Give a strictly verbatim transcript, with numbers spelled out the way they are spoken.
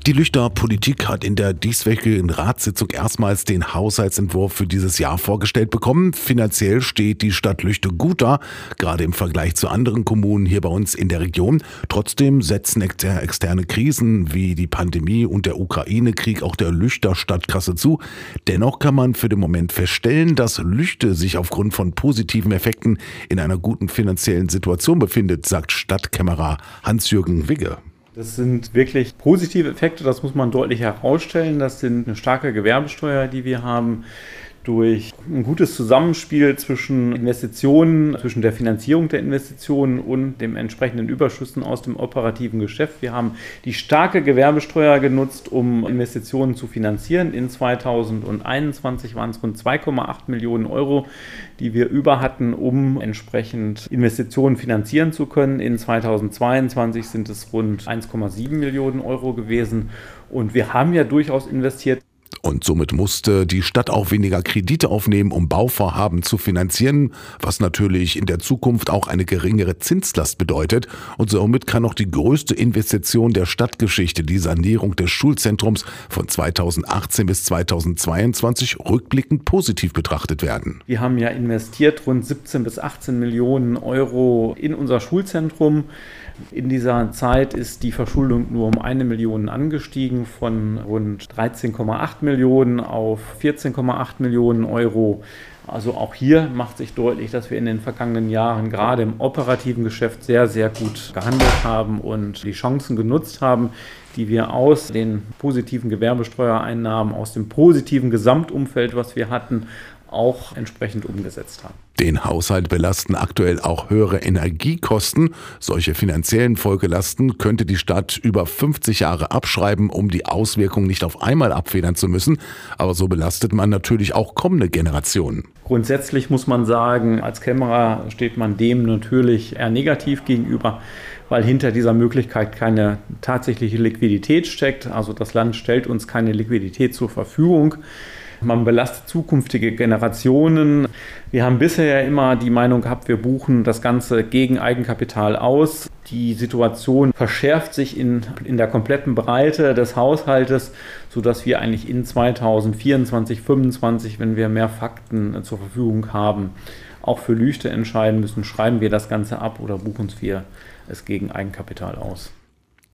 Die Lüchter Politik hat in der dieswöchigen Ratssitzung erstmals den Haushaltsentwurf für dieses Jahr vorgestellt bekommen. Finanziell steht die Stadt Lüchte gut da, gerade im Vergleich zu anderen Kommunen hier bei uns in der Region. Trotzdem setzen externe Krisen wie die Pandemie und der Ukraine-Krieg auch der Lüchter Stadtkasse zu. Dennoch kann man für den Moment feststellen, dass Lüchte sich aufgrund von positiven Effekten in einer guten finanziellen Situation befindet, sagt Stadtkämmerer Hans-Jürgen Wigge. Das sind wirklich positive Effekte, das muss man deutlich herausstellen. Das sind eine starke Gewerbesteuer, die wir haben, durch ein gutes Zusammenspiel zwischen Investitionen, zwischen der Finanzierung der Investitionen und dem entsprechenden Überschüssen aus dem operativen Geschäft. Wir haben die starke Gewerbesteuer genutzt, um Investitionen zu finanzieren. In zweitausendeinundzwanzig waren es rund zwei Komma acht Millionen Euro, die wir über hatten, um entsprechend Investitionen finanzieren zu können. In zweitausendzweiundzwanzig sind es rund eins Komma sieben Millionen Euro gewesen. Und wir haben ja durchaus investiert. Und somit musste die Stadt auch weniger Kredite aufnehmen, um Bauvorhaben zu finanzieren, was natürlich in der Zukunft auch eine geringere Zinslast bedeutet. Und somit kann auch die größte Investition der Stadtgeschichte, die Sanierung des Schulzentrums von zweitausendachtzehn bis zweitausendzweiundzwanzig, rückblickend positiv betrachtet werden. Wir haben ja investiert rund siebzehn bis achtzehn Millionen Euro in unser Schulzentrum. In dieser Zeit ist die Verschuldung nur um eine Million angestiegen, von rund dreizehn Komma acht Millionen auf vierzehn Komma acht Millionen Euro. Also auch hier macht sich deutlich, dass wir in den vergangenen Jahren gerade im operativen Geschäft sehr, sehr gut gehandelt haben und die Chancen genutzt haben, die wir aus den positiven Gewerbesteuereinnahmen, aus dem positiven Gesamtumfeld, was wir hatten, auch entsprechend umgesetzt haben. Den Haushalt belasten aktuell auch höhere Energiekosten. Solche finanziellen Folgelasten könnte die Stadt über fünfzig Jahre abschreiben, um die Auswirkungen nicht auf einmal abfedern zu müssen. Aber so belastet man natürlich auch kommende Generationen. Grundsätzlich muss man sagen, als Kämmerer steht man dem natürlich eher negativ gegenüber, weil hinter dieser Möglichkeit keine tatsächliche Liquidität steckt. Also das Land stellt uns keine Liquidität zur Verfügung. Man belastet zukünftige Generationen. Wir haben bisher immer die Meinung gehabt, wir buchen das Ganze gegen Eigenkapital aus. Die Situation verschärft sich in, in der kompletten Breite des Haushaltes, sodass wir eigentlich in zweitausendvierundzwanzig, fünfundzwanzig, wenn wir mehr Fakten zur Verfügung haben, auch für Lüchte entscheiden müssen, schreiben wir das Ganze ab oder buchen wir es gegen Eigenkapital aus.